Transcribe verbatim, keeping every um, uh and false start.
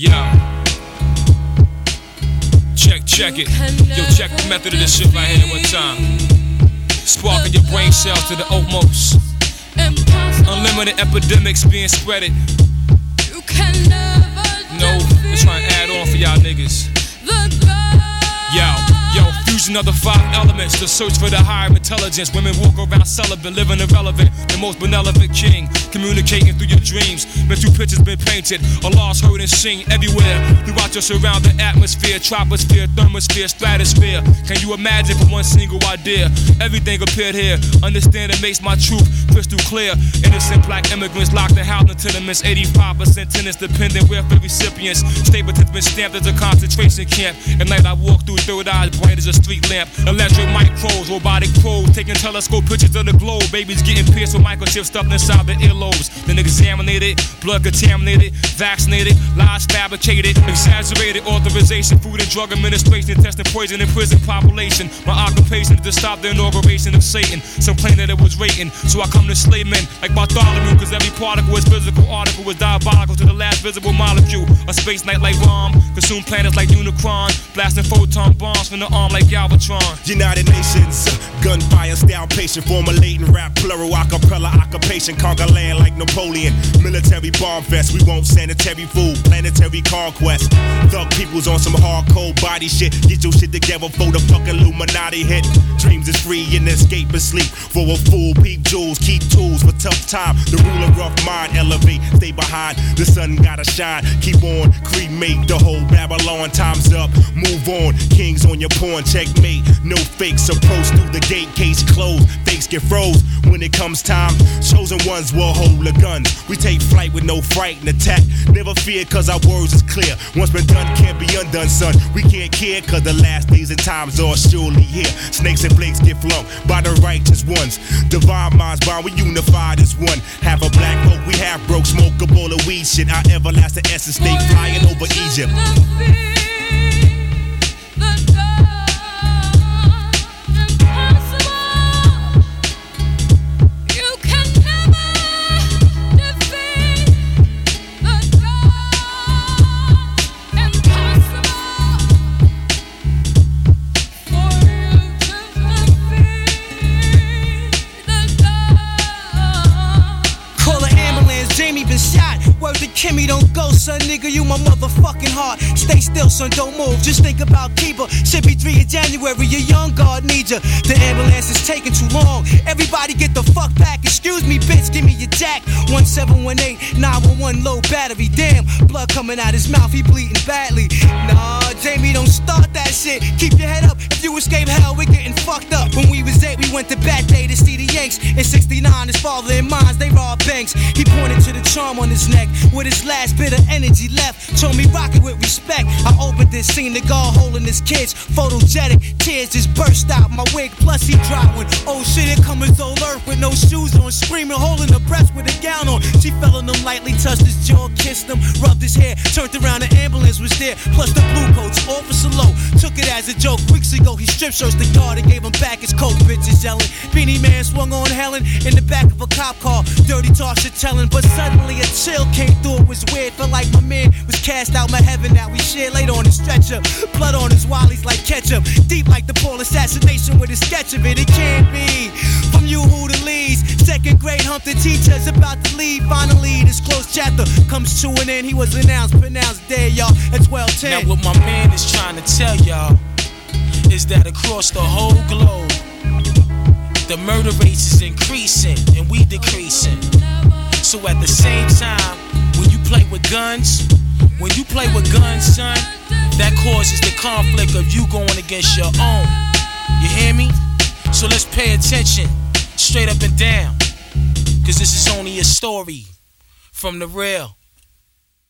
Yo. Check, check it. Yo, check the method of this shit right here one time. Sparking your brain cells to the utmost. Unlimited epidemics being spreaded. No, just trying to add on for y'all niggas. Yo, yo, fusion of the five elements to search for the higher intelligence. Women walk around celibate, living irrelevant. The most benevolent king, communicating through your dreams. Mental pictures been painted, Allah's heard and seen everywhere. Throughout your surrounding atmosphere, troposphere, thermosphere, stratosphere. Can you imagine for one single idea? Everything appeared here. Understand it makes my truth crystal clear. Innocent black immigrants locked in housing tenements. eighty-five percent tenants dependent welfare recipients. Stapleton's been stamped as a concentration camp. At night I walk through third eyes bright as a street lamp. Electric micros, robotic probes, taking telescope pictures of the globe. Babies getting pierced with microchips stuffed inside their earlobes. Then examinated, blood contaminated, vaccinated, lies fabricated, exaggerated authorization, food and drug administration, testing poison in prison population. My occupation is to stop the inauguration of Satan. Some claim that it was rating, so I come to slay men like Bartholomew, cause every particle is physical, article is diabolical to the last visible molecule. A space night like bomb, consume planets like Unicron, blasting photon bombs from the arm like Galvatron. United Nations, uh, gunfire style patient, formulating rap, plural acapella occupation, conquer land like Napoleon. Military bomb fest, we want sanitary food, planetary conquest. Thug people's on some hardcore body shit. Get your shit together for the fucking Illuminati hit. Dreams is free and escape is sleep. For a fool, peep jewels, keep tools for tough time. The ruler rough mind, elevate, stay behind. The sun gotta shine, keep on, cremate the whole Babylon. Time's up, move on. Kings on your pawn, checkmate. No fakes, approach through the gate, case closed. Fakes get froze when it comes time. Chosen ones will hold the guns. We take flight with no fright and attack. Never fear, cause our words is clear. Once been done, can't be undone, son. We can't care, cause the last days and times are surely here. Snakes and flakes get flung by the righteous ones. Divine minds bond, we unified as one. Half a black folk, we half broke, smoke a bowl of weed shit. Our everlasting essence stay flying over Egypt. Word to Kimmy, don't go, son, nigga, you my motherfucking heart. Stay still, son, don't move, just think about Kiba. Should be three in January, your young guard needs ya. The ambulance is taking too long. Everybody get the fuck back, excuse me, bitch, give me your jack. one seven one eight, nine one one, low battery. Damn, blood coming out his mouth, he bleeding badly. Nah, Jamie, don't start that shit. Keep your head up, if you escape hell, we getting fucked up. When we was eight, we went to Bat Day to see the Yanks. In sixty-nine, his father and mines, they robbed banks. He pointed to the charm on his neck with his last bit of energy left. Told me rock it with respect. I opened this scene, the guard holding his kids. Photogenic, tears just burst out my wig, plus he dropped one. Oh shit, here come his old earth with no shoes on, screaming, holding her breast with a gown on. She fell on him lightly, touched his jaw, kissed him, rubbed his hair, turned around, the ambulance was there, plus the blue coats, Officer Low took it as a joke. Weeks ago, he strip searched the guard and gave him back his coat. Bitches yelling, Beanie Man swung on Helen in the back of a cop car. Dirty talk shit telling, but suddenly a chill came through. It was weird, felt like my man was cast out my heaven that we shared. Laid on his stretcher, blood on his wallies like ketchup. Deep like the Paul assassination with a sketch of it. It can't be from you who the leads. Second grade hump the teachers about to leave. Finally, this close chapter comes to an end. He was announced, pronounced dead, y'all, at twelve ten. Now what my man is trying to tell y'all is that across the whole globe, the murder rate is increasing and we decreasing. So at the same time, when you play with guns, when you play with guns, son, that causes the conflict of you going against your own. You hear me? So let's pay attention, straight up and down, cause this is only a story from the real.